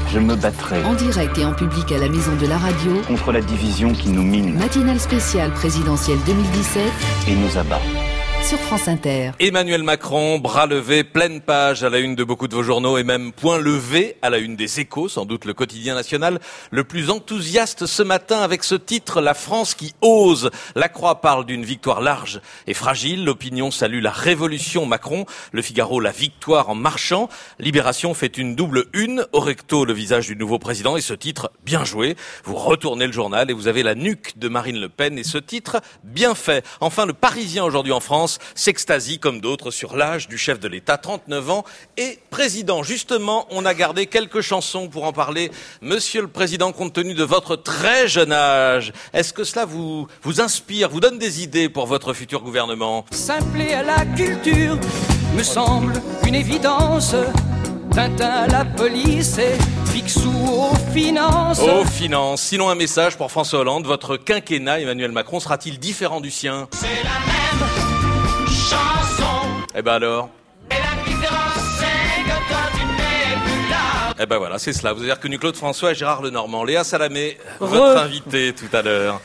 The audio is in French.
Je me battrai. En direct et en public à la Maison de la Radio. Contre la division qui nous mine. Matinale spéciale présidentielle 2017. Et nous abat. Sur France Inter. Emmanuel Macron, bras levé, pleine page à la une de beaucoup de vos journaux et même point levé à la une des Échos, sans doute le quotidien national le plus enthousiaste ce matin avec ce titre, La France qui ose. La Croix parle d'une victoire large et fragile. L'Opinion salue la révolution Macron. Le Figaro, la victoire en marchant. Libération fait une double une. Au recto, le visage du nouveau président et ce titre, bien joué. Vous retournez le journal et vous avez la nuque de Marine Le Pen et ce titre, bien fait. Enfin, le Parisien aujourd'hui en France s'extasie comme d'autres sur l'âge du chef de l'État, 39 ans et président. Justement, on a gardé quelques chansons pour en parler. Monsieur le Président, compte tenu de votre très jeune âge, est-ce que cela vous inspire, vous donne des idées pour votre futur gouvernement? Simpler à la culture me semble une évidence. Tintin à la police et Picsou aux finances. Aux finances. Sinon, un message pour François Hollande. Votre quinquennat, Emmanuel Macron, sera-t-il différent du sien? C'est la même chanson. Eh ben alors? Et la différence, c'est que toi, tu n'es plus là. Eh ben voilà, c'est cela. Vous avez reconnu Claude François et Gérard Lenormand. Léa Salamé, votre invité tout à l'heure.